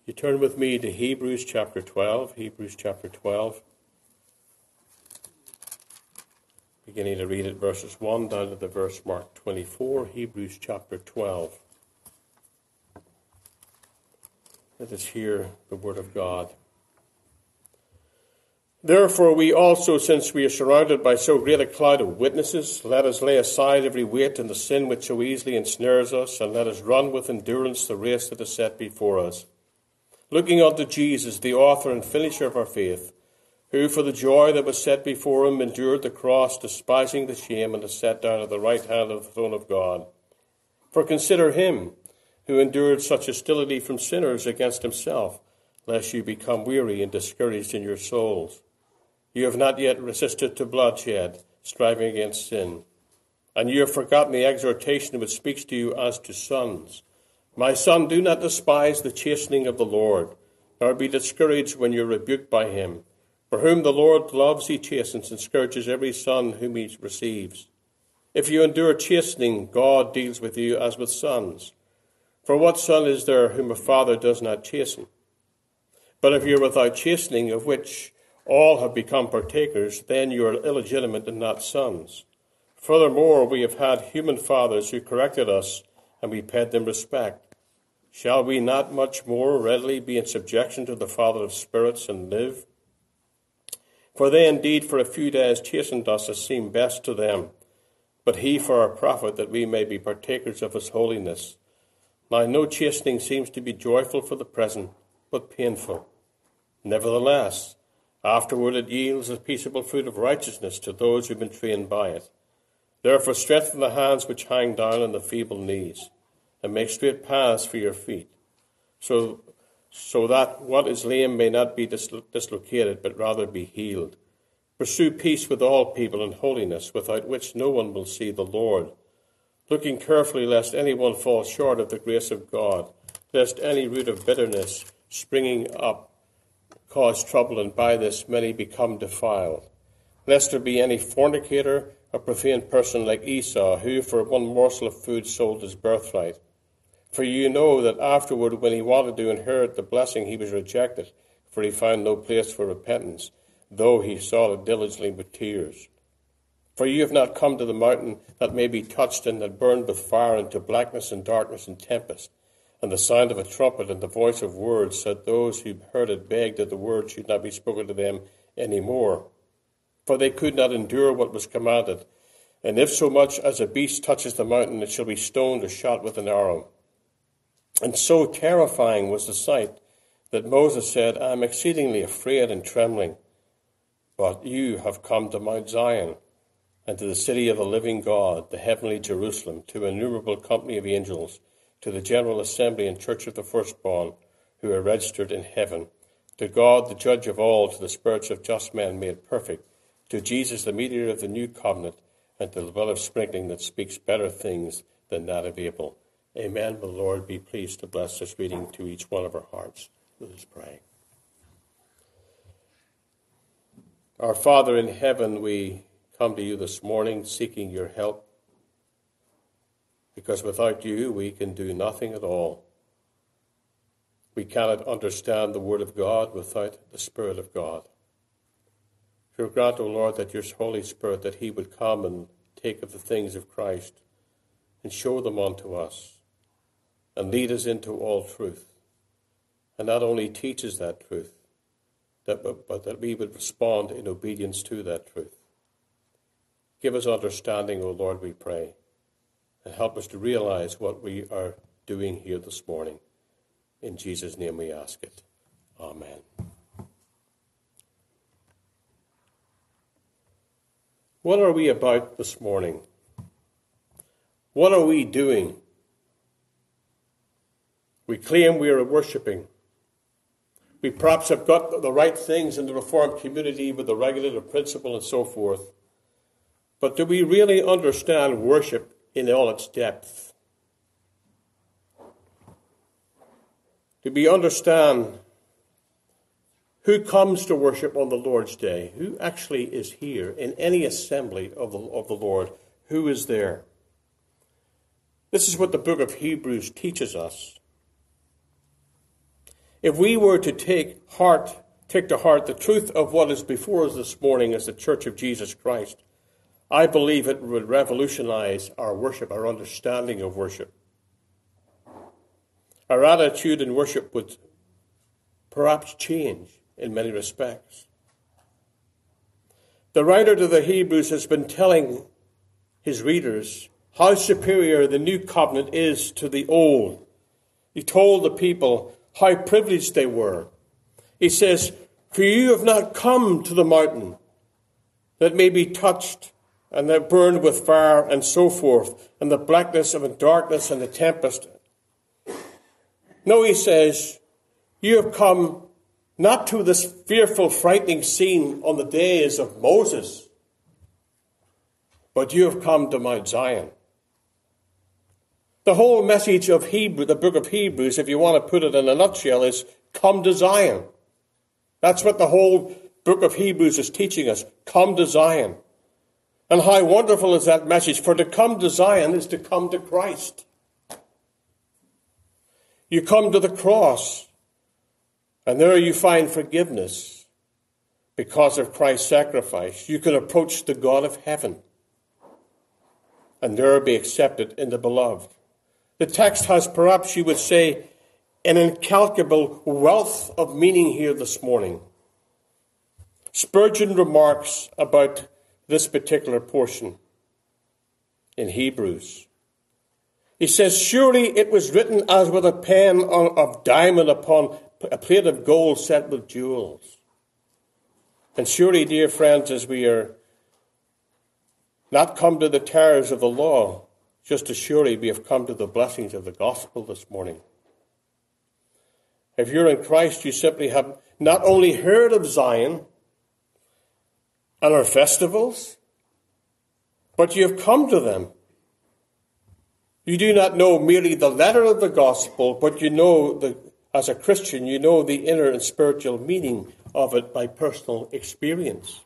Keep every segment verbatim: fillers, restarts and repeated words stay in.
You turn with me to Hebrews chapter twelve, Hebrews chapter twelve. Beginning to read at verses one down to the verse marked twenty-four, Hebrews chapter twelve. Let us hear the word of God. Therefore we also, since we are surrounded by so great a cloud of witnesses, let us lay aside every weight and the sin which so easily ensnares us, and let us run with endurance the race that is set before us, looking unto Jesus, the author and finisher of our faith, who for the joy that was set before him endured the cross, despising the shame, and is set down at the right hand of the throne of God. For consider him who endured such hostility from sinners against himself, lest you become weary and discouraged in your souls. You have not yet resisted to bloodshed, striving against sin. And you have forgotten the exhortation which speaks to you as to sons. My son, do not despise the chastening of the Lord, nor be discouraged when you are rebuked by him. For whom the Lord loves, he chastens and scourges every son whom he receives. If you endure chastening, God deals with you as with sons. For what son is there whom a father does not chasten? But if you are without chastening, of which all have become partakers, then you are illegitimate and not sons. Furthermore, we have had human fathers who corrected us, and we paid them respect. Shall we not much more readily be in subjection to the Father of spirits and live? For they indeed for a few days chastened us as seemed best to them, but he for our profit, that we may be partakers of his holiness. Now no chastening seems to be joyful for the present, but painful. Nevertheless, afterward it yields a peaceable fruit of righteousness to those who have been trained by it. Therefore strengthen the hands which hang down and the feeble knees, and make straight paths for your feet, so, so that what is lame may not be dis- dislocated, but rather be healed. Pursue peace with all people and holiness, without which no one will see the Lord. Looking carefully lest anyone fall short of the grace of God, lest any root of bitterness springing up cause trouble, and by this many become defiled. Lest there be any fornicator or profane person like Esau, who for one morsel of food sold his birthright. For you know that afterward, when he wanted to inherit the blessing, he was rejected, for he found no place for repentance, though he sought it diligently with tears. For you have not come to the mountain that may be touched and that burned with fire, into blackness and darkness and tempest, and the sound of a trumpet and the voice of words, so that those who heard it begged that the word should not be spoken to them any more. For they could not endure what was commanded. And if so much as a beast touches the mountain, it shall be stoned or shot with an arrow. And so terrifying was the sight that Moses said, I am exceedingly afraid and trembling. But you have come to Mount Zion, and to the city of the living God, the heavenly Jerusalem, to an innumerable company of angels, to the general assembly and church of the firstborn, who are registered in heaven, to God, the judge of all, to the spirits of just men made perfect, to Jesus, the mediator of the new covenant, and to the blood of sprinkling that speaks better things than that of Abel. Amen. The Lord be pleased to bless this reading to each one of our hearts. Let us pray. Our Father in heaven, we come to you this morning seeking your help, because without you we can do nothing at all. We cannot understand the Word of God without the Spirit of God. So grant, O Lord, that your Holy Spirit, that he would come and take of the things of Christ and show them unto us and lead us into all truth. And not only teach us that truth, that, but, but that we would respond in obedience to that truth. Give us understanding, O Lord, we pray, and help us to realize what we are doing here this morning. In Jesus' name we ask it. Amen. What are we about this morning? What are we doing? We claim we are worshipping. We perhaps have got the right things in the Reformed community with the regulative principle and so forth. But do we really understand worship in all its depth? Do we understand who comes to worship on the Lord's Day? Who actually is here in any assembly of the, of the Lord? Who is there? This is what the book of Hebrews teaches us. if we were to take heart, take to heart the truth of what is before us this morning as the Church of Jesus Christ, I believe it would revolutionize our worship, our understanding of worship. Our attitude in worship would perhaps change in many respects. The writer to the Hebrews has been telling his readers how superior the new covenant is to the old. He told the people how privileged they were. He says, "For you have not come to the mountain that may be touched and that burned with fire and so forth, and the blackness of the darkness and the tempest. No," he says, "you have come not to this fearful, frightening scene on the days of Moses, but you have come to Mount Zion." The whole message of Hebrew, the book of Hebrews, if you want to put it in a nutshell, is come to Zion. That's what the whole book of Hebrews is teaching us. Come to Zion. And how wonderful is that message? For to come to Zion is to come to Christ. You come to the cross, and there you find forgiveness because of Christ's sacrifice. You can approach the God of heaven, and there be accepted in the beloved. The text has, perhaps you would say, an incalculable wealth of meaning here this morning. Spurgeon remarks about this particular portion in Hebrews. He says, "Surely it was written as with a pen of diamond upon a plate of gold set with jewels." And surely, dear friends, as we are not come to the terrors of the law, just as surely we have come to the blessings of the gospel this morning. If you're in Christ, you simply have not only heard of Zion and our festivals, but you have come to them. You do not know merely the letter of the gospel, but you know, the, as a Christian, you know the inner and spiritual meaning of it by personal experience.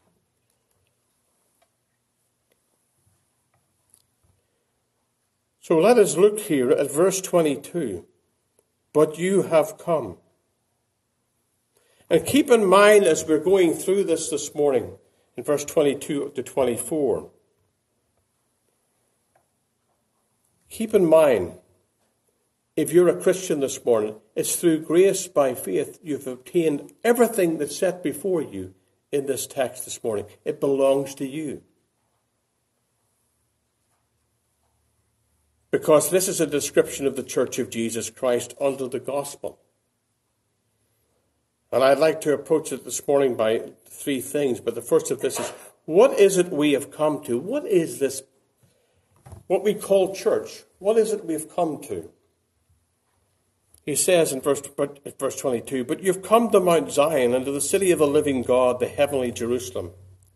So let us look here at verse twenty-two. But you have come. And keep in mind as we're going through this this morning, in verse twenty-two to twenty-four, keep in mind, if you're a Christian this morning, it's through grace by faith you've obtained everything that's set before you in this text this morning. It belongs to you. Because this is a description of the Church of Jesus Christ under the gospel. And I'd like to approach it this morning by three things. But the first of this is, what is it we have come to? What is this, what we call church? What is it we've come to? He says in verse, verse twenty-two, "But you've come to Mount Zion and to the city of the living God, the heavenly Jerusalem."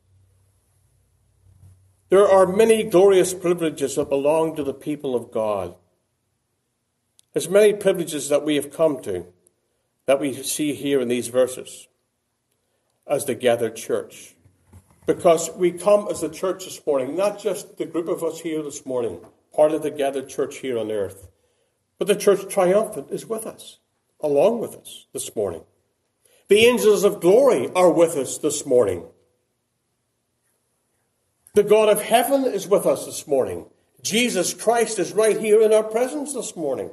There are many glorious privileges that belong to the people of God. There's many privileges that we have come to, that we see here in these verses as the gathered church. Because we come as the church this morning, not just the group of us here this morning, part of the gathered church here on earth, but the church triumphant is with us, along with us this morning. The angels of glory are with us this morning. The God of heaven is with us this morning. Jesus Christ is right here in our presence this morning.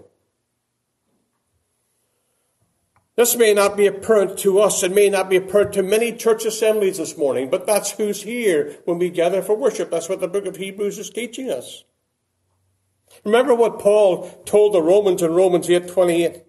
This may not be apparent to us. It may not be apparent to many church assemblies this morning, but that's who's here when we gather for worship. That's what the book of Hebrews is teaching us. Remember what Paul told the Romans in Romans eight twenty-eight.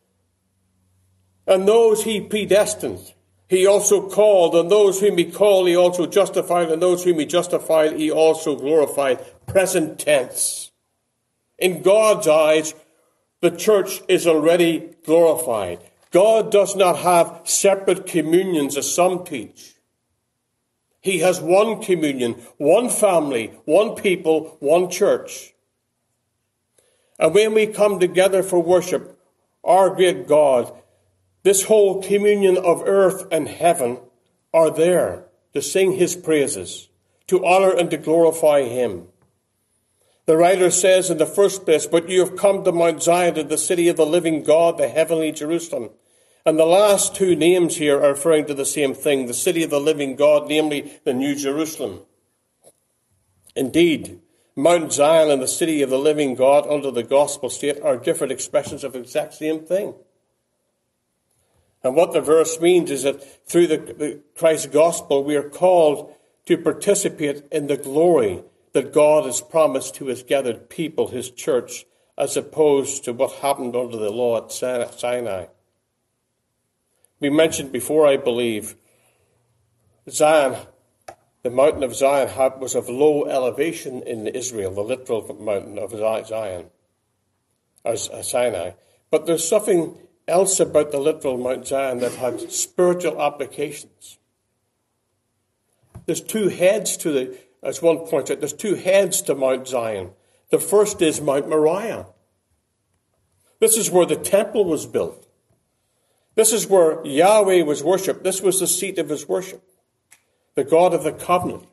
"And those he predestined, he also called, and those whom he called, he also justified, and those whom he justified, he also glorified." Present tense. In God's eyes, the church is already glorified. God does not have separate communions as some teach. He has one communion, one family, one people, one church. And when we come together for worship, our great God, this whole communion of earth and heaven are there to sing his praises, to honor and to glorify him. The writer says in the first place, "But you have come to Mount Zion, to the city of the living God, the heavenly Jerusalem." And the last two names here are referring to the same thing, the city of the living God, namely the New Jerusalem. Indeed, Mount Zion and the city of the living God under the gospel state are different expressions of the exact same thing. And what the verse means is that through the, the Christ's gospel, we are called to participate in the glory that God has promised to his gathered people, his church, as opposed to what happened under the law at Sinai. We mentioned before, I believe, Zion, the mountain of Zion was of low elevation in Israel, the literal mountain of Zion, or Sinai. But there's something else about the literal Mount Zion that had spiritual applications. There's two heads to the, as one points out, there's two heads to Mount Zion. The first is Mount Moriah. This is where the temple was built. This is where Yahweh was worshipped. This was the seat of his worship, the God of the covenant.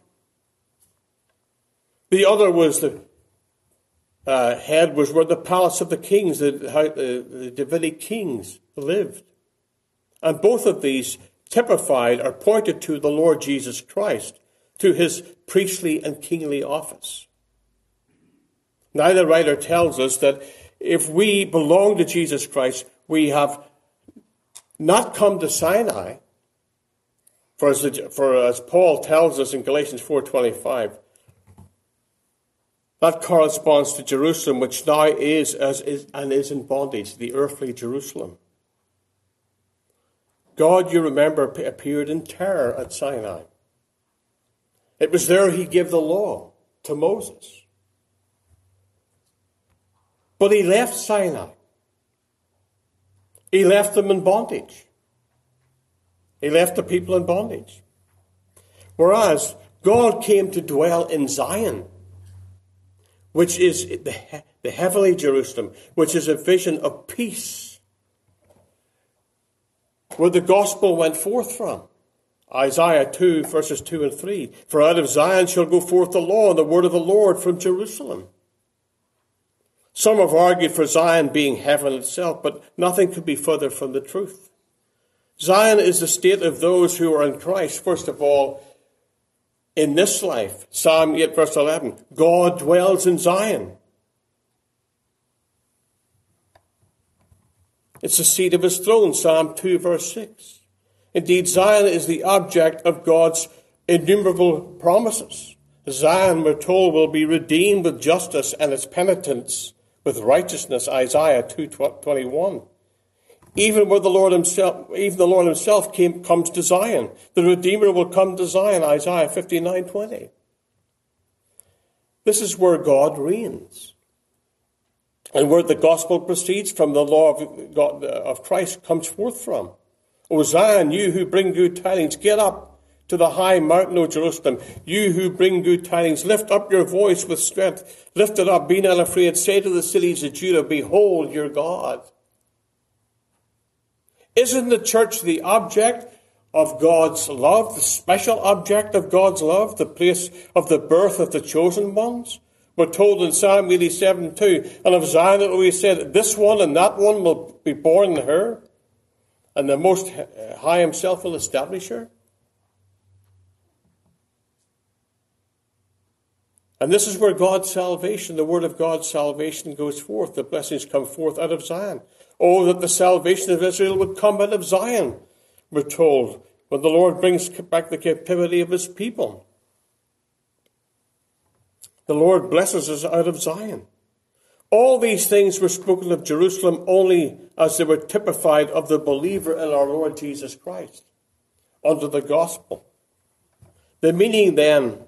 The other was the uh, head was where the palace of the kings, the, how, the, the Davidic kings lived. And both of these typified or pointed to the Lord Jesus Christ, to his priestly and kingly office. Now the writer tells us that if we belong to Jesus Christ, we have not come to Sinai, for as, the, for as Paul tells us in Galatians four twenty-five, that corresponds to Jerusalem, which now is, as is and is in bondage, the earthly Jerusalem. God, you remember, appeared in terror at Sinai. It was there he gave the law to Moses. But he left Sinai. He left them in bondage. He left the people in bondage. Whereas God came to dwell in Zion, which is the, the heavenly Jerusalem, which is a vision of peace, where the gospel went forth from. Isaiah two, verses two and three. For out of Zion shall go forth the law and the word of the Lord from Jerusalem. Some have argued for Zion being heaven itself, but nothing could be further from the truth. Zion is the state of those who are in Christ. First of all, in this life, Psalm eight, verse eleven, God dwells in Zion. It's the seat of his throne, Psalm two, verse six. Indeed, Zion is the object of God's innumerable promises. Zion, we're told, will be redeemed with justice and its penitents with righteousness, Isaiah two twenty-one. Even where the Lord himself, even the Lord himself came, comes to Zion. The Redeemer will come to Zion, Isaiah fifty-nine twenty. This is where God reigns. And where the gospel proceeds from, the law of, God, of Christ comes forth from. O Zion, you who bring good tidings, get up to the high mountain, O Jerusalem. You who bring good tidings, lift up your voice with strength. Lift it up, be not afraid. Say to the cities of Judah, behold your God. Isn't the church the object of God's love, the special object of God's love, the place of the birth of the chosen ones? We're told in Psalm eighty-seven two, and of Zion it will be said, this one and that one will be born in her, and the Most High himself will establish her. And this is where God's salvation, the word of God's salvation goes forth. The blessings come forth out of Zion. Oh, that the salvation of Israel would come out of Zion, we're told, when the Lord brings back the captivity of his people. The Lord blesses us out of Zion. All these things were spoken of Jerusalem only as they were typified of the believer in our Lord Jesus Christ under the gospel. The meaning then,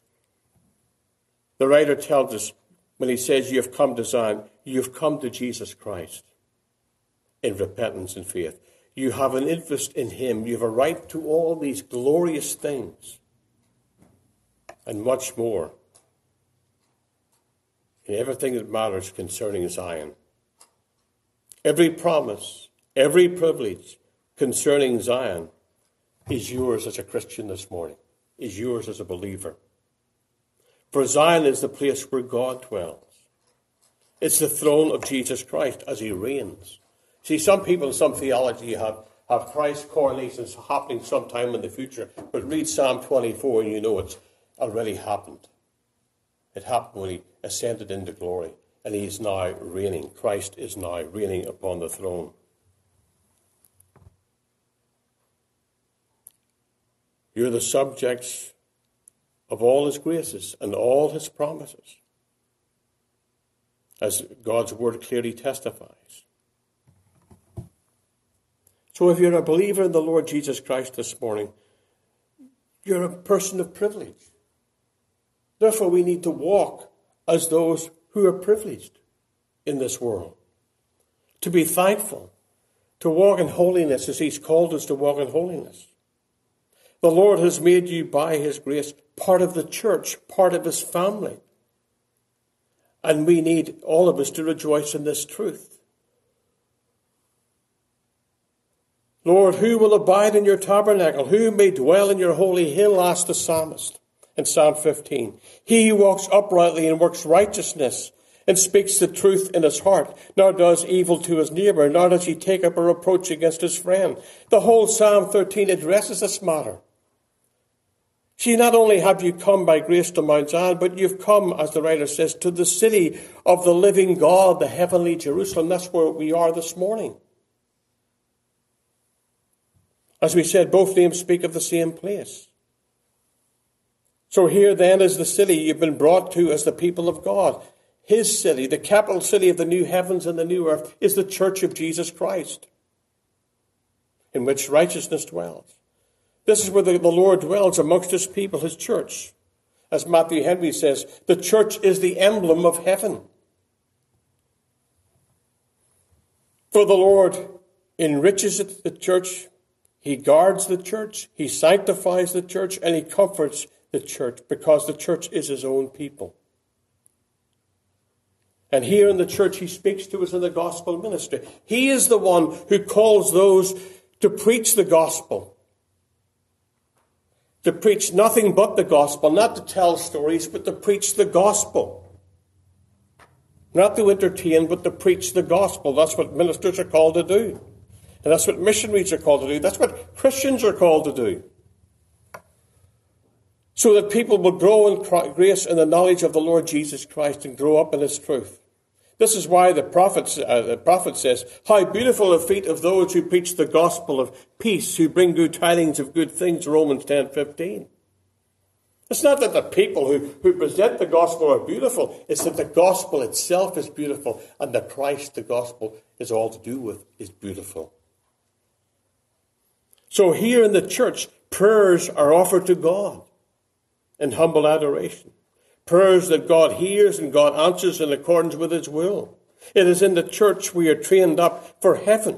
the writer tells us when he says you have come to Zion, you've come to Jesus Christ in repentance and faith. You have an interest in him. You have a right to all these glorious things and much more in everything that matters concerning Zion. Every promise, every privilege concerning Zion is yours as a Christian this morning, is yours as a believer. For Zion is the place where God dwells. It's the throne of Jesus Christ as he reigns. See, some people in some theology have of Christ's coronation happening sometime in the future. But read Psalm twenty-four and you know it's already happened. It happened when he ascended into glory. And he is now reigning. Christ is now reigning upon the throne. You're the subjects of all his graces and all his promises, as God's word clearly testifies. So if you're a believer in the Lord Jesus Christ this morning, you're a person of privilege. Therefore, we need to walk as those who are privileged in this world. To be thankful, to walk in holiness as he's called us to walk in holiness. The Lord has made you by his grace part of the church, part of his family. And we need all of us to rejoice in this truth. Lord, who will abide in your tabernacle? Who may dwell in your holy hill? Asked the psalmist in Psalm fifteen. He who walks uprightly and works righteousness and speaks the truth in his heart, nor does evil to his neighbour, nor does he take up a reproach against his friend. The whole Psalm thirteen addresses this matter. See, not only have you come by grace to Mount Zion, but you've come, as the writer says, to the city of the living God, the heavenly Jerusalem. That's where we are this morning. As we said, both names speak of the same place. So here then is the city you've been brought to as the people of God. His city, the capital city of the new heavens and the new earth, is the church of Jesus Christ, in which righteousness dwells. This is where the, the Lord dwells amongst his people, his church. As Matthew Henry says, the church is the emblem of heaven. For the Lord enriches the church, he guards the church, he sanctifies the church, and he comforts the church, because the church is his own people. And here in the church, he speaks to us in the gospel ministry. He is the one who calls those to preach the gospel. To preach nothing but the gospel, not to tell stories, but to preach the gospel. Not to entertain, but to preach the gospel. That's what ministers are called to do. And that's what missionaries are called to do. That's what Christians are called to do. So that people will grow in grace and the knowledge of the Lord Jesus Christ and grow up in his truth. This is why the prophet, uh, the prophet says, how beautiful the feet of those who preach the gospel of peace, who bring good tidings of good things, Romans ten fifteen. It's not that the people who, who present the gospel are beautiful. It's that the gospel itself is beautiful, and the Christ the gospel is all to do with is beautiful. So here in the church, prayers are offered to God in humble adoration. Prayers that God hears and God answers in accordance with his will. It is in the church we are trained up for heaven.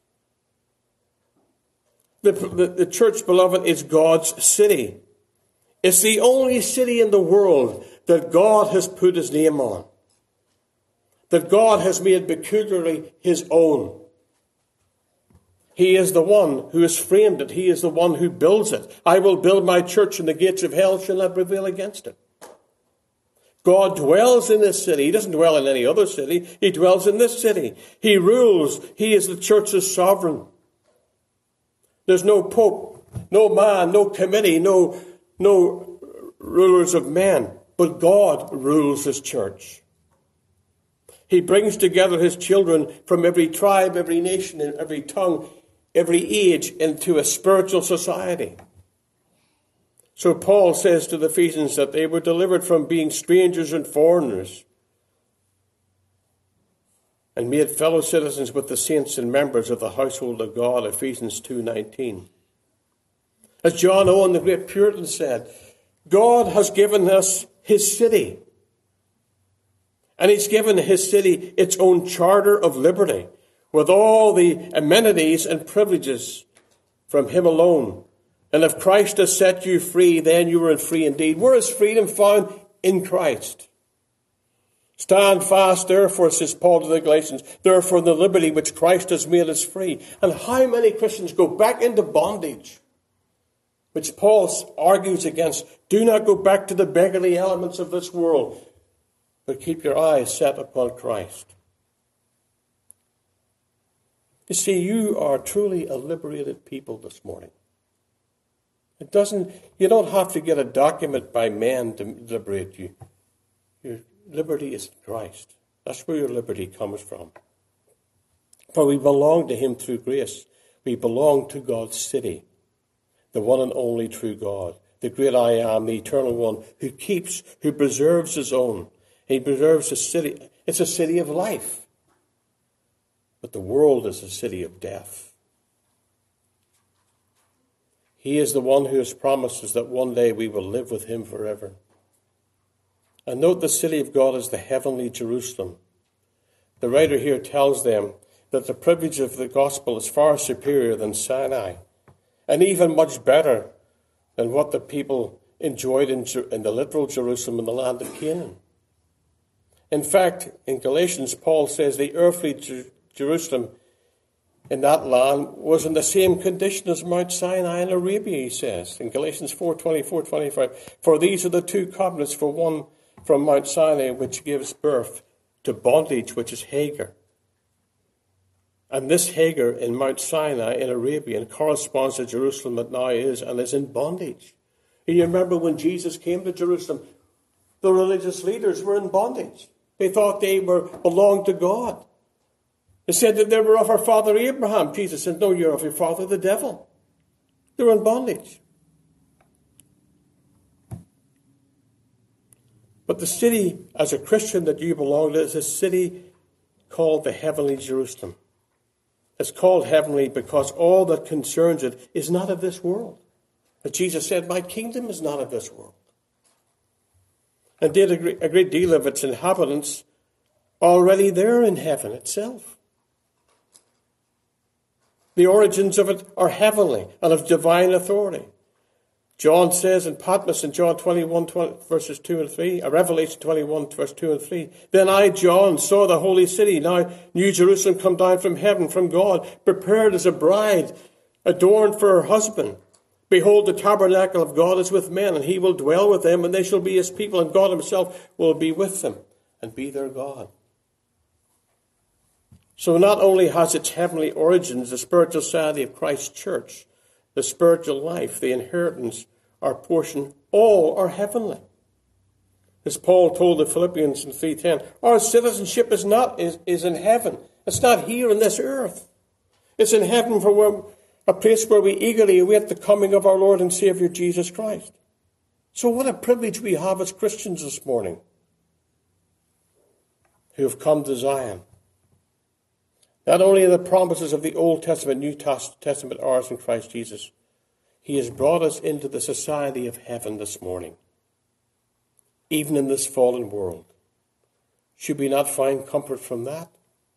The, the, the church, beloved, is God's city. It's the only city in the world that God has put his name on. That God has made peculiarly his own. He is the one who has framed it. He is the one who builds it. I will build my church, and the gates of hell shall not prevail against it. God dwells in this city. He doesn't dwell in any other city. He dwells in this city. He rules. He is the church's sovereign. There's no pope, no man, no committee, no, no rulers of men. But God rules his church. He brings together his children from every tribe, every nation, and every tongue, every age into a spiritual society. So Paul says to the Ephesians that they were delivered from being strangers and foreigners and made fellow citizens with the saints and members of the household of God, Ephesians two nineteen. As John Owen, the great Puritan, said, God has given us his city. And he's given his city its own charter of liberty, with all the amenities and privileges from him alone. And if Christ has set you free, then you are free indeed. Where is freedom found? In Christ. Stand fast, therefore, says Paul to the Galatians, therefore in the liberty which Christ has made us free. And how many Christians go back into bondage, which Paul argues against? Do not go back to the beggarly elements of this world, but keep your eyes set upon Christ. You see, you are truly a liberated people this morning. It doesn't, you don't have to get a document by man to liberate you. Your liberty is in Christ. That's where your liberty comes from. For we belong to him through grace. We belong to God's city, the one and only true God, the great I am, the eternal one, who keeps, who preserves his own. He preserves the city. It's a city of life. But the world is a city of death. He is the one who has promised us that one day we will live with him forever. And note the city of God is the heavenly Jerusalem. The writer here tells them that the privilege of the gospel is far superior than Sinai, and even much better than what the people enjoyed in, in the literal Jerusalem in the land of Canaan. In fact, in Galatians, Paul says the earthly Jer- Jerusalem in that land was in the same condition as Mount Sinai in Arabia, he says, in Galatians four, twenty-four, twenty-five. For these are the two covenants, for one from Mount Sinai, which gives birth to bondage, which is Hagar. And this Hagar in Mount Sinai in Arabia corresponds to Jerusalem that now is and is in bondage. And you remember when Jesus came to Jerusalem, the religious leaders were in bondage. They thought they were belonged to God. They said that they were of our father Abraham. Jesus said, no, you're of your father the devil. They were in bondage. But the city, as a Christian that you belong to, is a city called the heavenly Jerusalem. It's called heavenly because all that concerns it is not of this world. As Jesus said, my kingdom is not of this world. Indeed, a great deal of its inhabitants are already there in heaven itself. The origins of it are heavenly and of divine authority. John says in Patmos in John twenty-one, twenty, verses two and three, a Revelation twenty-one, verse two and three. Then I, John, saw the holy city, now New Jerusalem, come down from heaven, from God, prepared as a bride, adorned for her husband. Behold, the tabernacle of God is with men, and he will dwell with them, and they shall be his people, and God himself will be with them and be their God. So not only has its heavenly origins, the spiritual society of Christ's church, the spiritual life, the inheritance, our portion, all are heavenly. As Paul told the Philippians in three ten, our citizenship is not is, is in heaven. It's not here in this earth. It's in heaven, for where, a place where we eagerly await the coming of our Lord and Savior Jesus Christ. So what a privilege we have as Christians this morning who have come to Zion. Not only are the promises of the Old Testament, New Testament ours in Christ Jesus, he has brought us into the society of heaven this morning, even in this fallen world. Should we not find comfort from that?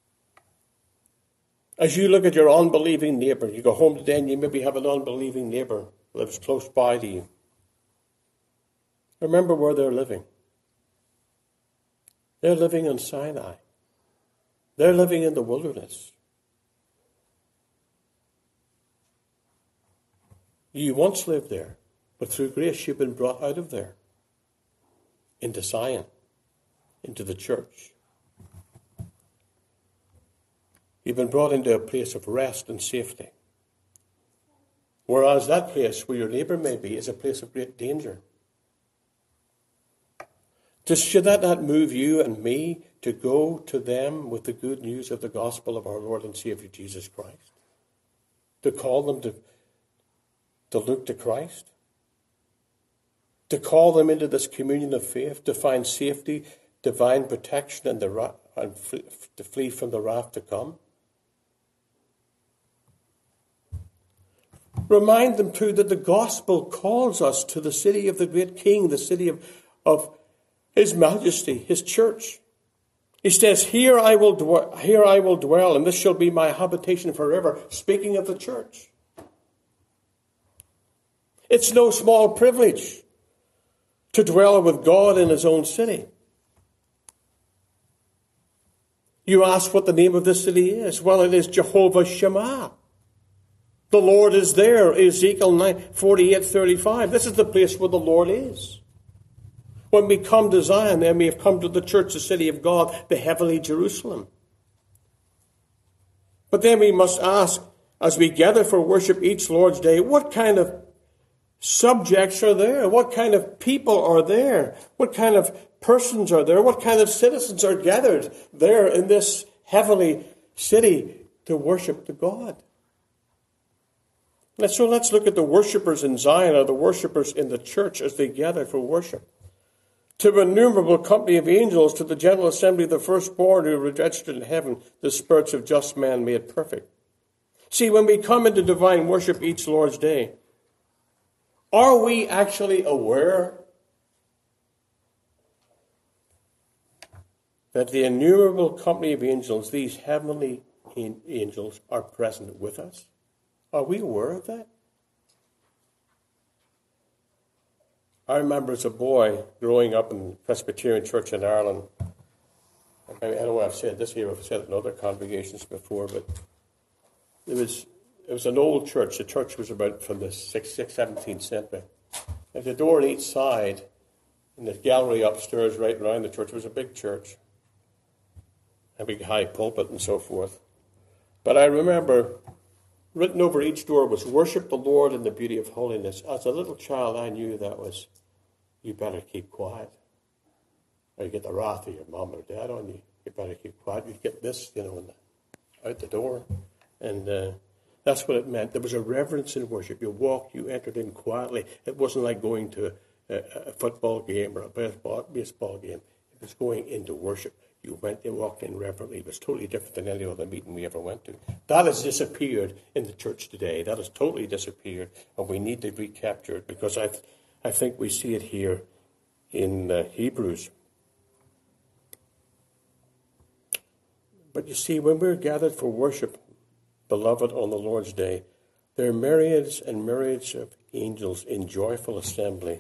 As you look at your unbelieving neighbour, you go home today and you maybe have an unbelieving neighbour who lives close by to you. Remember where they're living. They're living in Sinai. They're living in the wilderness. You once lived there, but through grace you've been brought out of there into Zion, into the church. You've been brought into a place of rest and safety. Whereas that place where your neighbour may be is a place of great danger. Just should that not move you and me to go to them with the good news of the gospel of our Lord and Savior Jesus Christ? To call them to, to look to Christ? To call them into this communion of faith, to find safety, divine protection, and, the, and to flee from the wrath to come? Remind them too that the gospel calls us to the city of the great King, the city of, of His Majesty, His church. He says, here I will dwell, here I will dwell, and this shall be my habitation forever, speaking of the church. It's no small privilege to dwell with God in his own city. You ask what the name of this city is. Well, it is Jehovah Shammah. The Lord is there, Ezekiel forty-eight thirty-five. This is the place where the Lord is. When we come to Zion, then we have come to the church, the city of God, the heavenly Jerusalem. But then we must ask, as we gather for worship each Lord's Day, what kind of subjects are there? What kind of people are there? What kind of persons are there? What kind of citizens are gathered there in this heavenly city to worship the God? So let's look at the worshippers in Zion, or the worshippers in the church as they gather for worship. To an innumerable company of angels, to the general assembly of the firstborn who are registered in heaven, the spirits of just men made perfect. See, when we come into divine worship each Lord's Day, are we actually aware that the innumerable company of angels, these heavenly angels, are present with us? Are we aware of that? I remember as a boy growing up in the Presbyterian Church in Ireland. I know I've said this here, I've said it in other congregations before, but it was it was an old church. The church was about from the sixth, seventeenth century. There's a door on each side, and the gallery upstairs right around the church. It was a big church, a big high pulpit and so forth. But I remember written over each door was, "Worship the Lord in the beauty of holiness." As a little child, I knew that was, you better keep quiet, or you get the wrath of your mom or dad on you. You better keep quiet. You get this, you know, in the, out the door. And uh, that's what it meant. There was a reverence in worship. You walked, you entered in quietly. It wasn't like going to a, a football game or a baseball, baseball game. It was going into worship. You went and walked in reverently. It was totally different than any other meeting we ever went to. That has disappeared in the church today. That has totally disappeared, and we need to recapture it, because I, I think we see it here in uh, Hebrews. But you see, when we're gathered for worship, beloved, on the Lord's Day, there are myriads and myriads of angels in joyful assembly,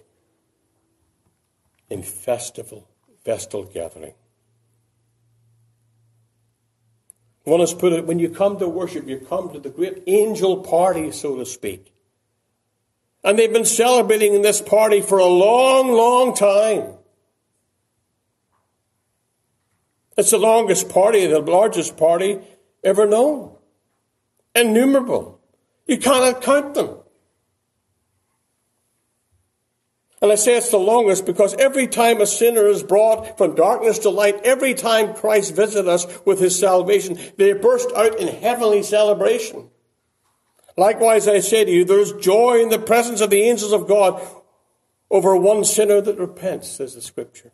in festival, festal gathering. One has put it, when you come to worship, you come to the great angel party, so to speak. And they've been celebrating this party for a long, long time. It's the longest party, the largest party ever known. Innumerable. You cannot count them. And I say it's the longest because every time a sinner is brought from darkness to light, every time Christ visits us with his salvation, they burst out in heavenly celebration. Likewise, I say to you, there is joy in the presence of the angels of God over one sinner that repents, says the Scripture.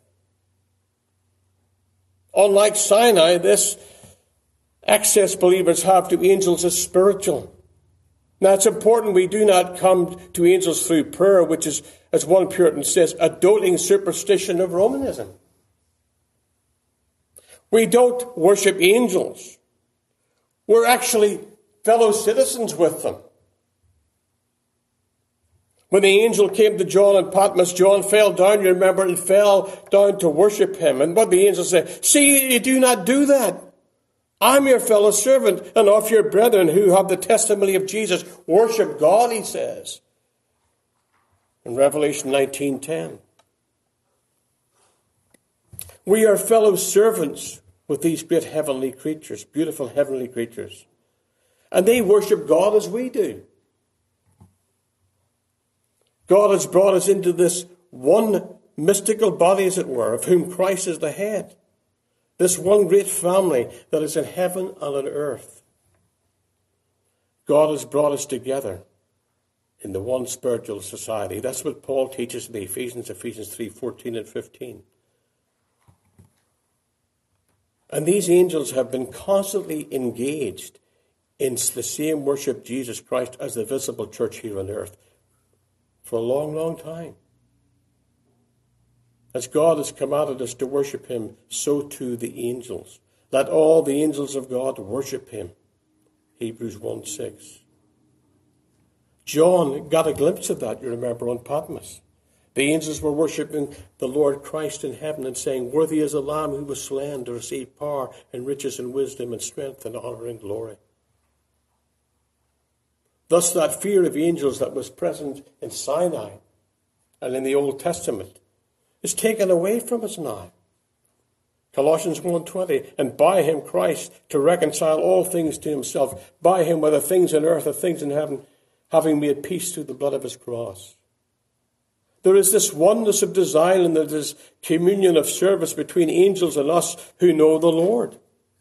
Unlike Sinai, this access believers have to angels is spiritual. Now, it's important we do not come to angels through prayer, which is, as one Puritan says, a doting superstition of Romanism. We don't worship angels. We're actually fellow citizens with them. When the angel came to John in Patmos, John fell down, you remember, and fell down to worship him. And what the angel said, "See, you do not do that. I'm your fellow servant and of your brethren who have the testimony of Jesus. Worship God," he says. In Revelation nineteen ten. We are fellow servants with these great heavenly creatures, beautiful heavenly creatures. And they worship God as we do. God has brought us into this one mystical body, as it were, of whom Christ is the head. This one great family that is in heaven and on earth. God has brought us together in the one spiritual society. That's what Paul teaches in Ephesians, Ephesians three, fourteen and fifteen. And these angels have been constantly engaged in the same worship Jesus Christ as the visible church here on earth for a long, long time. As God has commanded us to worship him, so too the angels. Let all the angels of God worship him. Hebrews one six. John got a glimpse of that, you remember, on Patmos. The angels were worshipping the Lord Christ in heaven and saying, "Worthy is the Lamb who was slain to receive power and riches and wisdom and strength and honor and glory." Thus that fear of angels that was present in Sinai and in the Old Testament is taken away from us now. Colossians one twenty, and by him Christ to reconcile all things to himself, by him whether things on earth or things in heaven, having made peace through the blood of his cross. There is this oneness of design and there is communion of service between angels and us who know the Lord.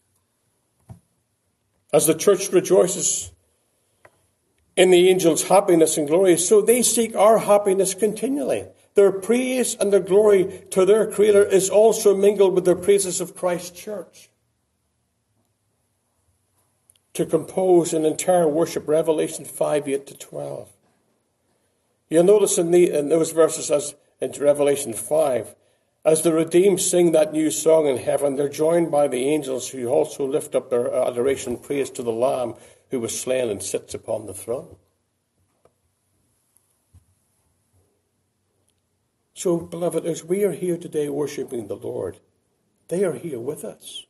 As the church rejoices in the angels' happiness and glory, so they seek our happiness continually. Their praise and their glory to their Creator is also mingled with their praises of Christ's church. To compose an entire worship, Revelation five, eight to twelve. You'll notice in, the, in those verses, as in Revelation five, as the redeemed sing that new song in heaven, they're joined by the angels who also lift up their adoration and praise to the Lamb who was slain and sits upon the throne. So, beloved, as we are here today worshiping the Lord, they are here with us.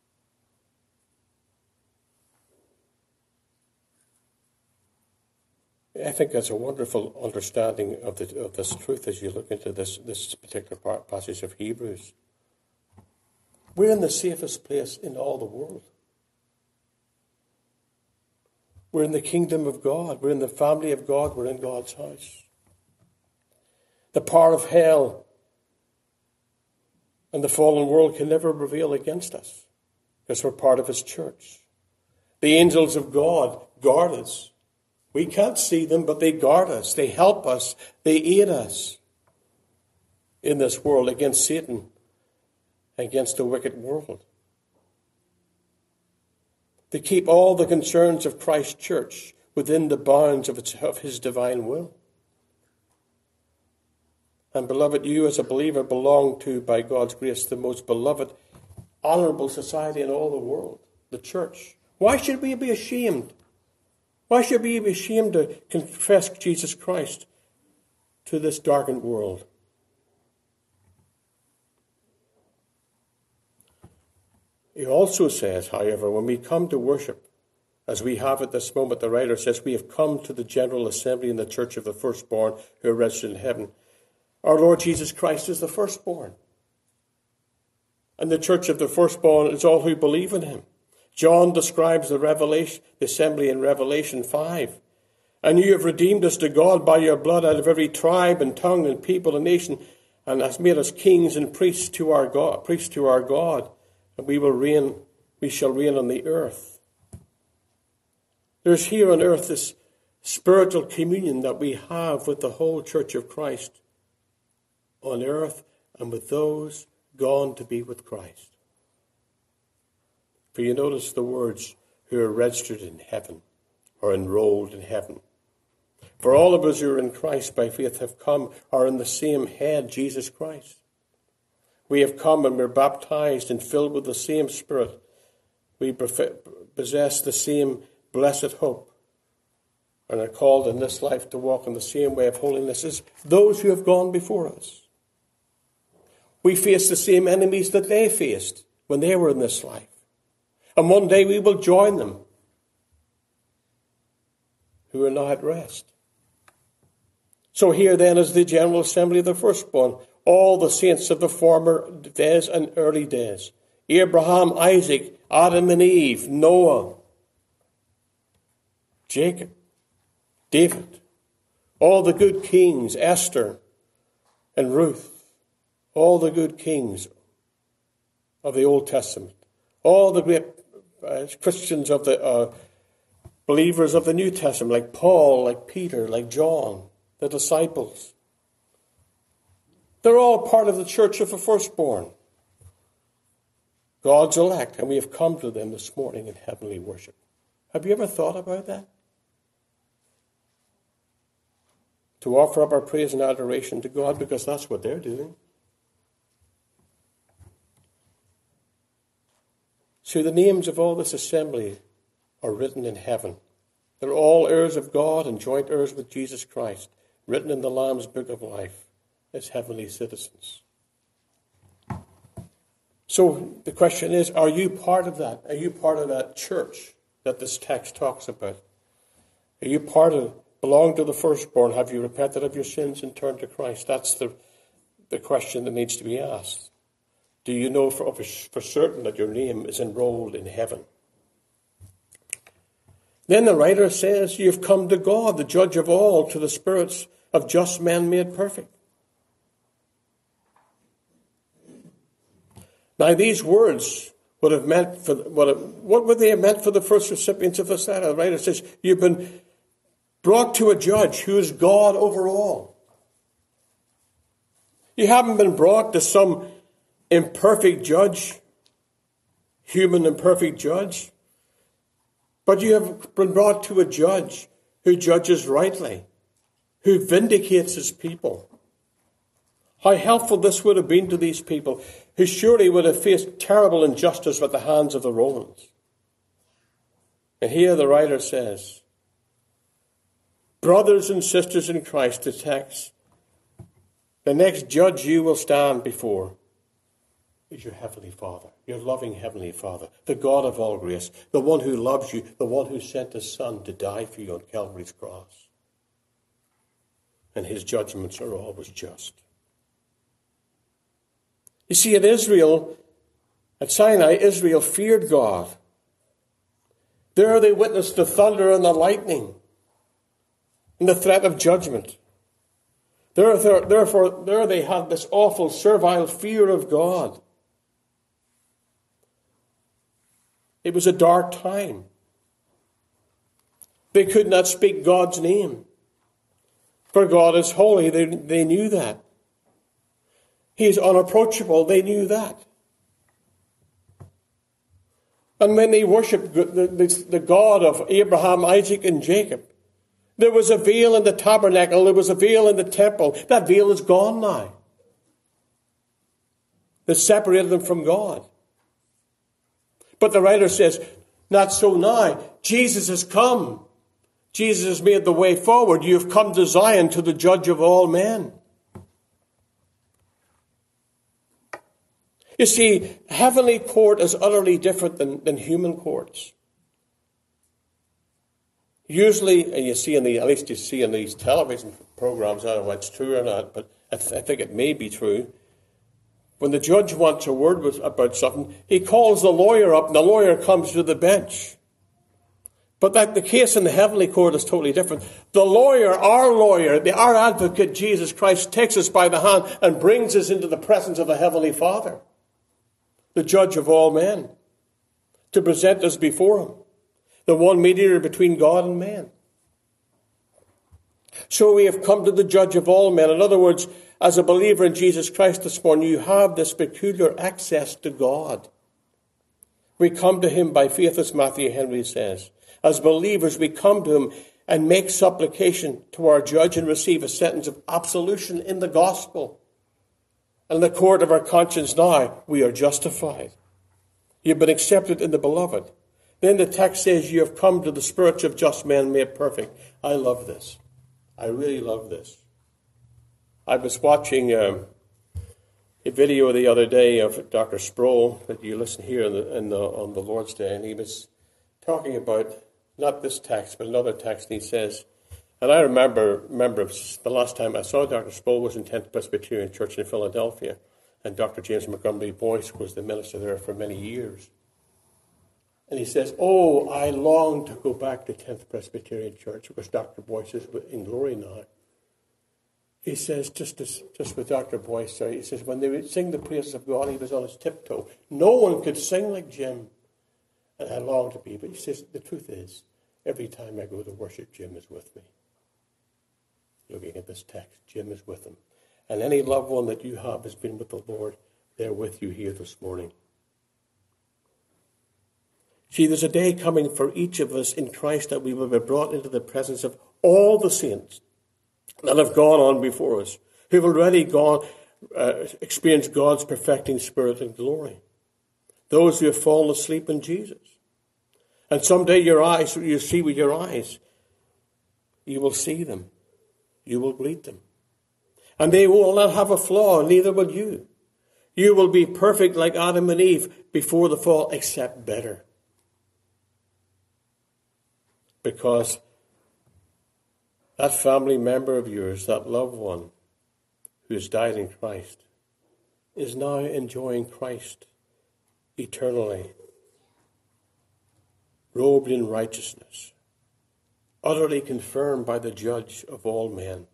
I think that's a wonderful understanding of, the, of this truth as you look into this, this particular part, passage of Hebrews. We're in the safest place in all the world. We're in the kingdom of God. We're in the family of God. We're in God's house. The power of hell and the fallen world can never prevail against us because we're part of his church. The angels of God guard us. We can't see them, but they guard us. They help us. They aid us in this world against Satan, against the wicked world. They keep all the concerns of Christ's church within the bounds of, its, of his divine will. And beloved, you as a believer belong to, by God's grace, the most beloved, honourable society in all the world, the church. Why should we be ashamed? Why should we be ashamed to confess Jesus Christ to this darkened world? He also says, however, when we come to worship, as we have at this moment, the writer says, we have come to the general assembly in the church of the firstborn who are registered in heaven. Our Lord Jesus Christ is the firstborn. And the church of the firstborn is all who believe in him. John describes the revelation, the assembly in Revelation five. And you have redeemed us to God by your blood out of every tribe and tongue and people and nation, and has made us kings and priests to our God, priests to our God. And we will reign, we shall reign on the earth. There's here on earth this spiritual communion that we have with the whole church of Christ on earth and with those gone to be with Christ. For you notice the words, who are registered in heaven, or enrolled in heaven. For all of us who are in Christ by faith have come, are in the same head, Jesus Christ. We have come and we're baptized and filled with the same Spirit. We possess the same blessed hope and are called in this life to walk in the same way of holiness as those who have gone before us. We face the same enemies that they faced when they were in this life. And one day we will join them who are now at rest. So here then is the general assembly of the firstborn, all the saints of the former days and early days. Abraham, Isaac, Adam and Eve, Noah, Jacob, David, all the good kings, Esther and Ruth, all the good kings of the Old Testament, all the great uh, Christians of the uh, believers of the New Testament, like Paul, like Peter, like John, the disciples. They're all part of the church of the firstborn, God's elect, and we have come to them this morning in heavenly worship. Have you ever thought about that? To offer up our praise and adoration to God, because that's what they're doing. So the names of all this assembly are written in heaven. They're all heirs of God and joint heirs with Jesus Christ, written in the Lamb's book of life as heavenly citizens. So the question is, are you part of that? Are you part of that church that this text talks about? Are you part of, belong to the firstborn? Have you repented of your sins and turned to Christ? That's the, the question that needs to be asked. Do you know for, for certain that your name is enrolled in heaven? Then the writer says, you have come to God, the judge of all, to the spirits of just men made perfect. Now these words would have meant for what, what would they have meant for the first recipients of this letter? The writer says, you've been brought to a judge who is God over all. You haven't been brought to some imperfect judge, human imperfect judge, but you have been brought to a judge who judges rightly, who vindicates his people. How helpful this would have been to these people, who surely would have faced terrible injustice at the hands of the Romans. And here the writer says, brothers and sisters in Christ, the text, the next judge you will stand before is your Heavenly Father, your loving Heavenly Father, the God of all grace, the one who loves you, the one who sent his Son to die for you on Calvary's cross. And his judgments are always just. You see, at Israel, at Sinai, Israel feared God. There they witnessed the thunder and the lightning and the threat of judgment. There, therefore, there they had this awful, servile fear of God. It was a dark time. They could not speak God's name. For God is holy. They, they knew that. He is unapproachable. They knew that. And when they worshipped the, the, the God of Abraham, Isaac, and Jacob, there was a veil in the tabernacle. There was a veil in the temple. That veil is gone now. That separated them from God. But the writer says, not so now. Jesus has come. Jesus has made the way forward. You have come to Zion, to the judge of all men. You see, heavenly court is utterly different than, than human courts. Usually, and you see in the, at least you see in these television programs, I don't know if it's true or not, but I, th- I think it may be true. When the judge wants a word with, about something, he calls the lawyer up, and the lawyer comes to the bench. But that the case in the heavenly court is totally different. The lawyer, our lawyer, the, our advocate, Jesus Christ, takes us by the hand and brings us into the presence of the Heavenly Father, the judge of all men, to present us before him, the one mediator between God and man. So we have come to the judge of all men. In other words, as a believer in Jesus Christ this morning, you have this peculiar access to God. We come to him by faith, as Matthew Henry says. As believers, we come to him and make supplication to our judge and receive a sentence of absolution in the gospel. And in the court of our conscience now, we are justified. You've been accepted in the beloved. Then the text says you have come to the spirits of just men made perfect. I love this. I really love this. I was watching um, a video the other day of Doctor Sproul that you listen here in the, in the, on the Lord's Day, and he was talking about not this text, but another text, and he says, and I remember remember the last time I saw Doctor Sproul was in tenth Presbyterian Church in Philadelphia, and Doctor James Montgomery Boyce was the minister there for many years. And he says, oh, I long to go back to tenth Presbyterian Church, because Doctor Boyce is in glory now. He says, just as, just with Doctor Boyce, sorry, he says, when they would sing the praises of God, he was on his tiptoe. No one could sing like Jim. And I long to be. But he says, the truth is, every time I go to worship, Jim is with me. Looking at this text, Jim is with him. And any loved one that you have has been with the Lord. They're with you here this morning. See, there's a day coming for each of us in Christ that we will be brought into the presence of all the saints that have gone on before us, who have already gone, uh, experienced God's perfecting spirit and glory. Those who have fallen asleep in Jesus. And someday your eyes, you see with your eyes, you will see them. You will greet them. And they will not have a flaw, neither will you. You will be perfect like Adam and Eve before the fall, except better. Because that family member of yours, that loved one who has died in Christ, is now enjoying Christ eternally, robed in righteousness, utterly confirmed by the judge of all men.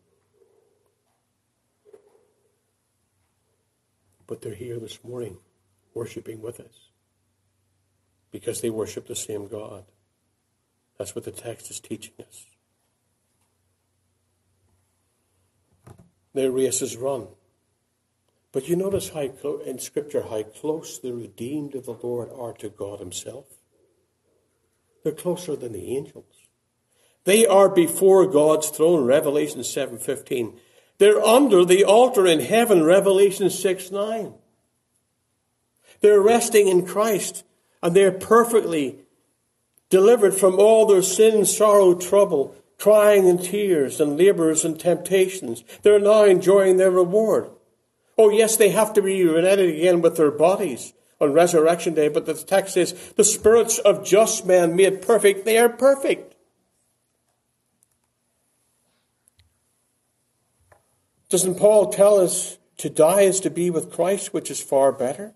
But they're here this morning, worshiping with us, because they worship the same God. That's what the text is teaching us. Their race is run. But you notice how clo- in Scripture how close the redeemed of the Lord are to God himself. They're closer than the angels. They are before God's throne, Revelation seven fifteen. They're under the altar in heaven, Revelation six nine. They're resting in Christ, and they're perfectly delivered from all their sin, sorrow, trouble, crying and tears, and labors and temptations. They're now enjoying their reward. Oh, yes, they have to be united again with their bodies on Resurrection Day, but the text says, the spirits of just men made perfect, they are perfect. Doesn't Paul tell us to die is to be with Christ, which is far better?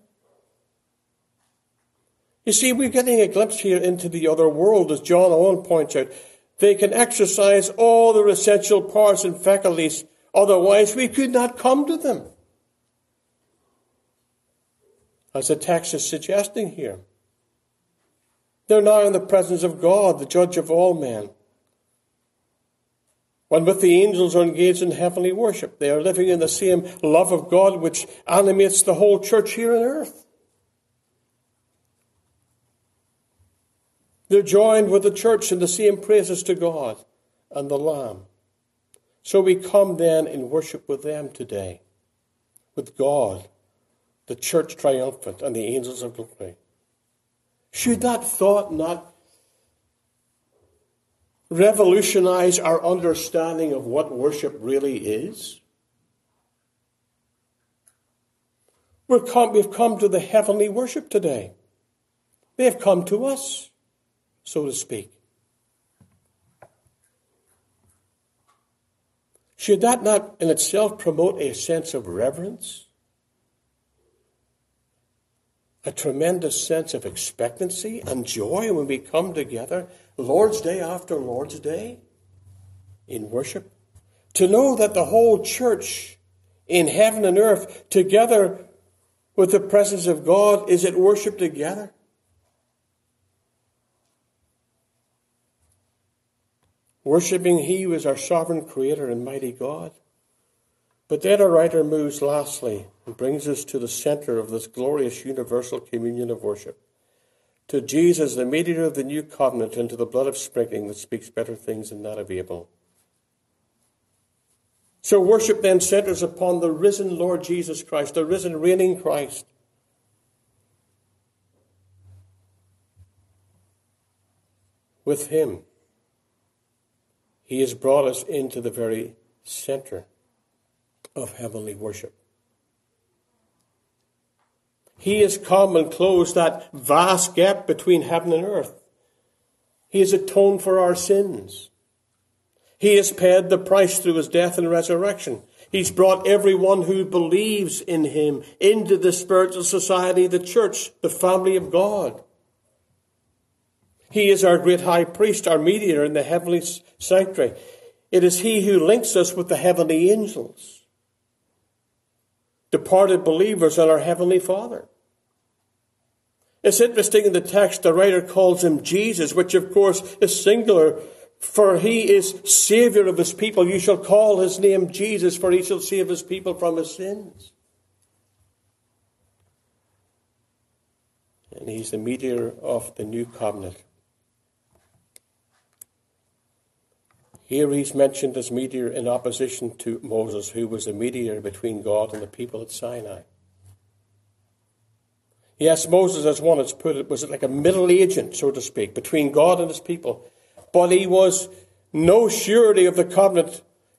You see, we're getting a glimpse here into the other world, as John Owen points out. They can exercise all their essential powers and faculties, otherwise we could not come to them, as the text is suggesting here. They're now in the presence of God, the judge of all men. When with the angels are engaged in heavenly worship, they are living in the same love of God which animates the whole church here on earth. They're joined with the church in the same praises to God and the Lamb. So we come then in worship with them today, with God, the church triumphant, and the angels of glory. Should that thought not revolutionize our understanding of what worship really is? We're come, we've come to the heavenly worship today. They have come to us, so to speak. Should that not in itself promote a sense of reverence? A tremendous sense of expectancy and joy when we come together, Lord's Day after Lord's Day, in worship? To know that the whole church in heaven and earth, together with the presence of God, is at worship together. Worshipping He who is our sovereign Creator and mighty God. But then our writer moves lastly and brings us to the center of this glorious universal communion of worship, to Jesus, the mediator of the new covenant, and to the blood of sprinkling that speaks better things than that of Abel. So worship then centers upon the risen Lord Jesus Christ, the risen reigning Christ. With Him, He has brought us into the very center of heavenly worship. He has come and closed that vast gap between heaven and earth. He has atoned for our sins. He has paid the price through His death and resurrection. He's brought everyone who believes in Him into the spiritual society, the church, the family of God. He is our great high priest, our mediator in the heavenly sanctuary. It is He who links us with the heavenly angels, departed believers, and our Heavenly Father. It's interesting in the text, the writer calls Him Jesus, which of course is singular, for He is Saviour of His people. You shall call His name Jesus, for He shall save His people from His sins. And He's the mediator of the new covenant. Here He's mentioned as mediator in opposition to Moses, who was the mediator between God and the people at Sinai. Yes, Moses, as one has put it, was like a middle agent, so to speak, between God and His people. But he was no surety of the covenant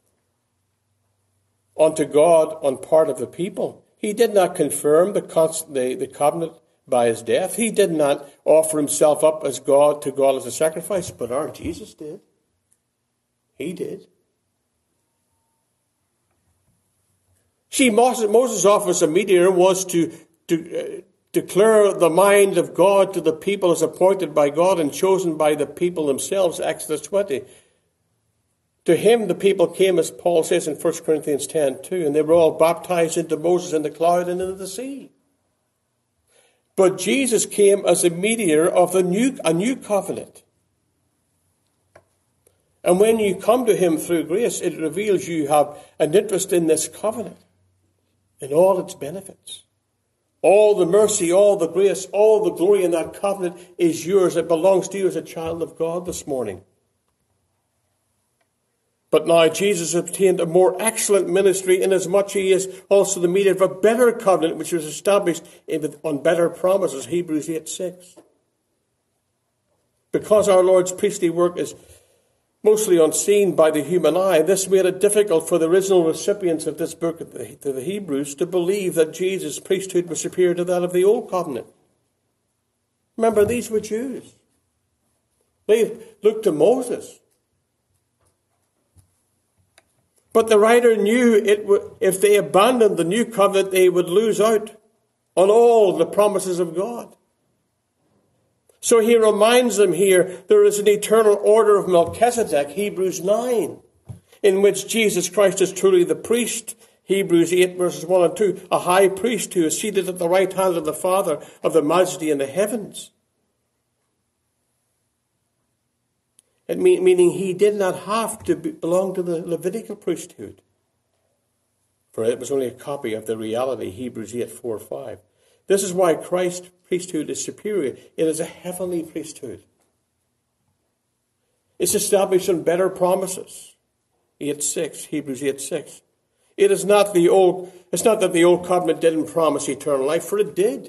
unto God on part of the people. He did not confirm the, const- the, the covenant by His death. He did not offer Himself up as God to God as a sacrifice, but our Jesus did. He did. See, Moses', Moses' office of mediator was to, to uh, declare the mind of God to the people as appointed by God and chosen by the people themselves, Exodus twenty. To him the people came, as Paul says in First Corinthians ten two, and they were all baptized into Moses in the cloud and into the sea. But Jesus came as a mediator of the new, a new covenant. And when you come to him through grace, it reveals you have an interest in this covenant, in all its benefits. All the mercy, all the grace, all the glory in that covenant is yours. It belongs to you as a child of God this morning. But now Jesus obtained a more excellent ministry, inasmuch he is also the mediator of a better covenant, which was established on better promises, Hebrews eight six. Because our Lord's priestly work is mostly unseen by the human eye, this made it difficult for the original recipients of this book to the Hebrews to believe that Jesus' priesthood was superior to that of the Old Covenant. Remember, these were Jews. They looked to Moses. But the writer knew it would, if they abandoned the new covenant, they would lose out on all the promises of God. So he reminds them here, there is an eternal order of Melchizedek, Hebrews nine, in which Jesus Christ is truly the priest, Hebrews eight verses one and two, a high priest who is seated at the right hand of the Father of the majesty in the heavens. It mean, meaning he did not have to be, belong to the Levitical priesthood, for it was only a copy of the reality, Hebrews eight four five. This is why Christ's priesthood is superior. It is a heavenly priesthood. It's established on better promises. eight six, Hebrews eight six. It is not the old, it's not that the old covenant didn't promise eternal life, for it did.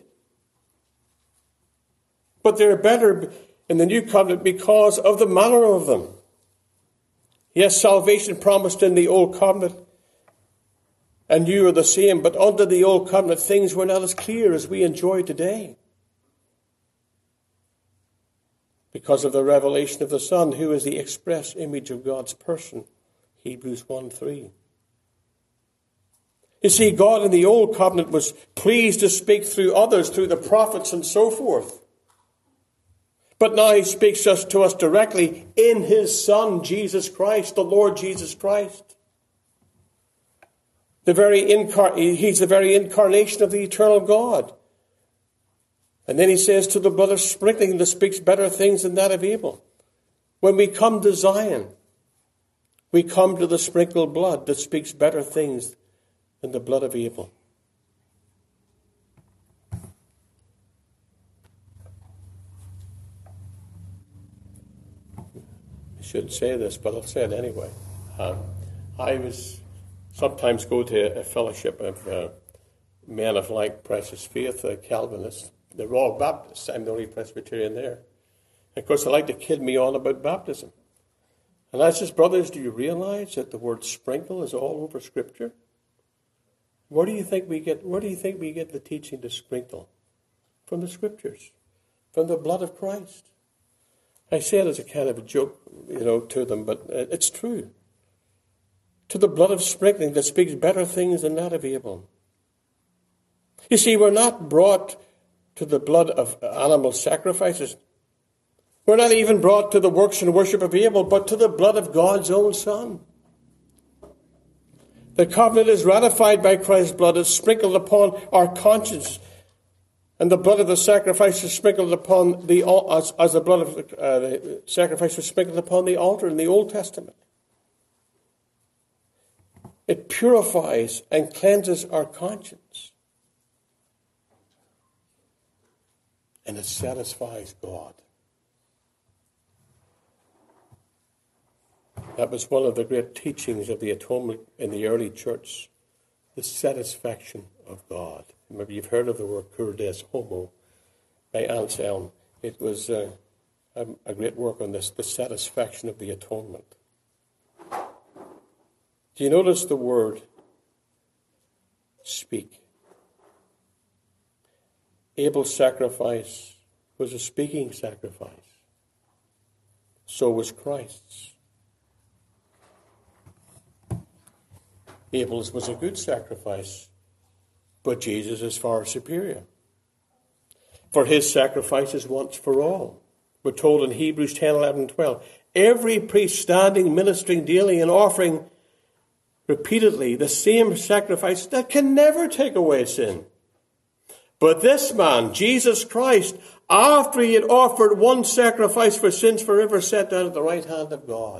But they're better in the new covenant because of the manner of them. Yes, salvation promised in the old covenant, and you are the same, but under the old covenant things were not as clear as we enjoy today. Because of the revelation of the Son, who is the express image of God's person, Hebrews one three. You see, God in the old covenant was pleased to speak through others, through the prophets and so forth. But now he speaks just to us directly in his Son, Jesus Christ, the Lord Jesus Christ. The very incar- he's the very incarnation of the eternal God. And then he says, to the blood of sprinkling that speaks better things than that of Abel. When we come to Zion, we come to the sprinkled blood that speaks better things than the blood of Abel. I shouldn't say this, but I'll say it anyway. Um, I was sometimes go to a fellowship of uh, men of like precious faith, uh, Calvinists. They're all Baptists. I'm the only Presbyterian there. And of course, they like to kid me on about baptism. And I says, brothers, do you realize that the word sprinkle is all over Scripture? Where do you think we get? Where do you think we get the teaching to sprinkle? From the Scriptures, from the blood of Christ. I say it as a kind of a joke, you know, to them, but it's true. To the blood of sprinkling that speaks better things than that of Abel. You see, we're not brought to the blood of animal sacrifices. We're not even brought to the works and worship of Abel, but to the blood of God's own Son. The covenant is ratified by Christ's blood. It's sprinkled upon our conscience. And the blood of the sacrifice is sprinkled upon the, as, as the blood of the, uh, the sacrifice was sprinkled upon the altar in the Old Testament. It purifies and cleanses our conscience. And it satisfies God. That was one of the great teachings of the atonement in the early church, the satisfaction of God. Maybe you've heard of the word cur des homo by Anselm. It was uh, a, a great work on this, the satisfaction of the atonement. Do you notice the word speak? Abel's sacrifice was a speaking sacrifice. So was Christ's. Abel's was a good sacrifice, but Jesus is far superior. For his sacrifice is once for all. We're told in Hebrews ten, eleven, and twelve, every priest standing, ministering daily and offering repeatedly the same sacrifice that can never take away sin. But this man, Jesus Christ, after he had offered one sacrifice for sins forever, sat down at the right hand of God.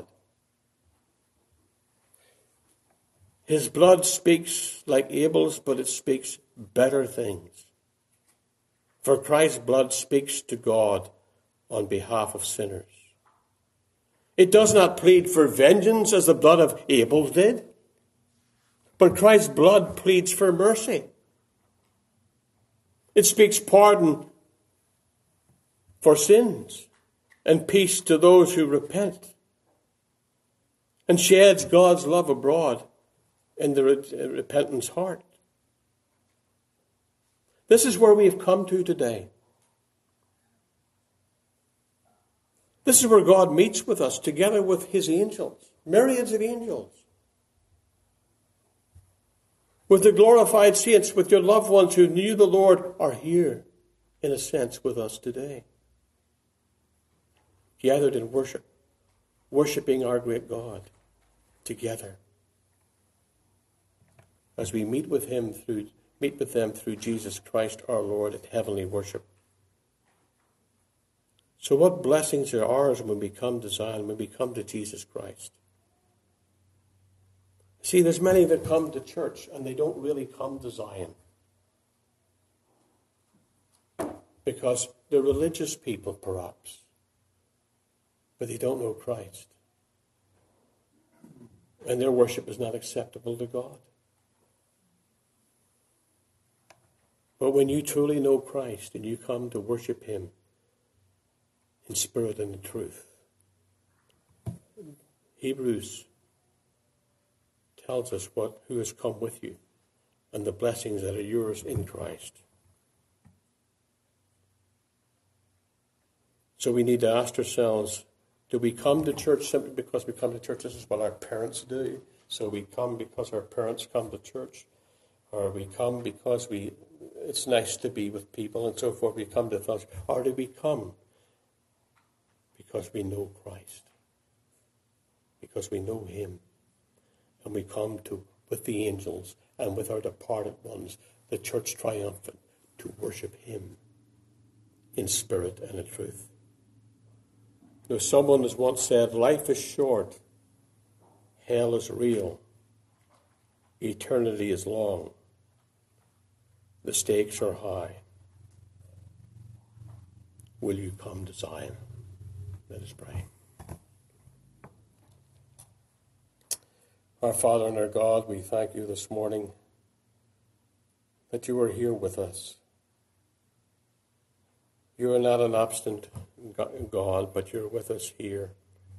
His blood speaks like Abel's, but it speaks better things. For Christ's blood speaks to God on behalf of sinners. It does not plead for vengeance as the blood of Abel did, but Christ's blood pleads for mercy. It speaks pardon for sins and peace to those who repent, and sheds God's love abroad in the repentance heart. This is where we have come to today. This is where God meets with us together with his angels, myriads of angels. With the glorified saints, with your loved ones who knew the Lord, are here, in a sense, with us today. Gathered in worship, worshiping our great God together. As we meet with him through meet with them through Jesus Christ our Lord at heavenly worship. So what blessings are ours when we come to Zion, when we come to Jesus Christ? See, there's many that come to church and they don't really come to Zion. Because they're religious people, perhaps. But they don't know Christ. And their worship is not acceptable to God. But when you truly know Christ and you come to worship him in spirit and in truth, Hebrews tells us what who has come with you and the blessings that are yours in Christ. So we need to ask ourselves, do we come to church simply because we come to church? This is what our parents do. So we come because our parents come to church. Or we come because we it's nice to be with people and so forth. We come to fellowship. Or do we come because we know Christ? Because we know him. And we come to with the angels and with our departed ones, the church triumphant, to worship him in spirit and in truth. Now, someone has once said, life is short, hell is real, eternity is long, the stakes are high. Will you come to Zion? Let us pray. Our Father and our God, we thank you this morning that you are here with us. You are not an obstinate God, but you're with us here,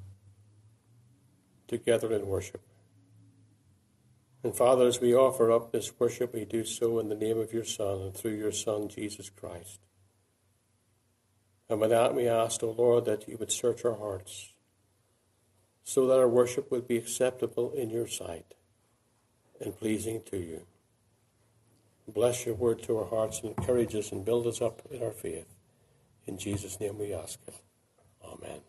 together in worship. And Father, as we offer up this worship, we do so in the name of your Son and through your Son, Jesus Christ. And with that, we ask, O Lord, that you would search our hearts so that our worship would be acceptable in your sight and pleasing to you. Bless your word to our hearts and encourage us and build us up in our faith. In Jesus' name we ask it. Amen.